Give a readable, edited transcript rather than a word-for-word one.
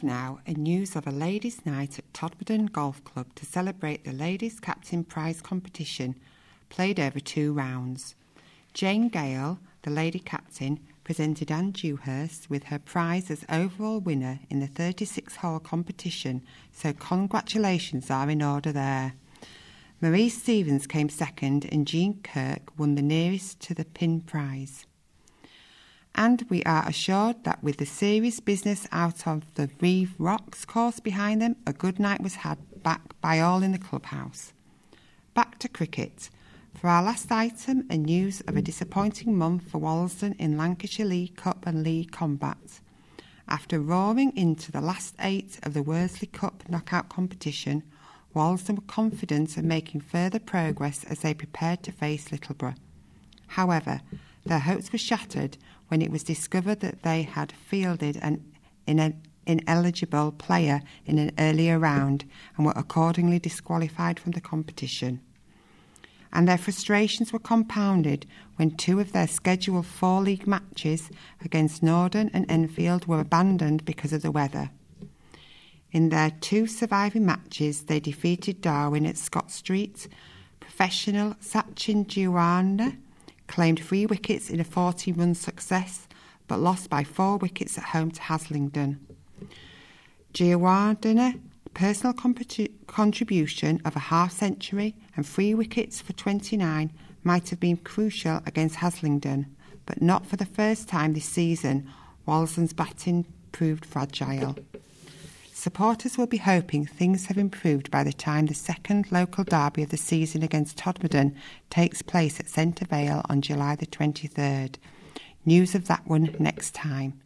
have now a news of a ladies' night at Todmorden Golf Club to celebrate the Ladies Captain Prize competition, played over 2 rounds. Jane Gale, the lady captain, presented Anne Dewhurst with her prize as overall winner in the 36-hole competition, so congratulations are in order there. Marie Stevens came second and Jean Kirk won the nearest to the pin prize. And we are assured that with the serious business out of the Reeve Rocks course behind them, a good night was had back by all in the clubhouse. Back to cricket. For our last item, a news of a disappointing month for Walsden in Lancashire League Cup and League combat. After roaring into the last 8 of the Worsley Cup knockout competition, Walsden were confident of making further progress as they prepared to face Littleborough. However, their hopes were shattered when it was discovered that they had fielded an ineligible player in an earlier round and were accordingly disqualified from the competition. And their frustrations were compounded when 2 of their scheduled 4 league matches against Norden and Enfield were abandoned because of the weather. In their 2 surviving matches, they defeated Darwin at Scott Street. Professional Sachin Jiwana claimed 3 wickets in a 40-run success, but lost by 4 wickets at home to Haslingden. Jiwana personal contribution of a half-century and 3 wickets for 29 might have been crucial against Haslingden, but not for the first time this season. Walsden's batting proved fragile. Supporters will be hoping things have improved by the time the second local derby of the season against Todmorden takes place at Centre Vale on July the 23rd. News of that one next time.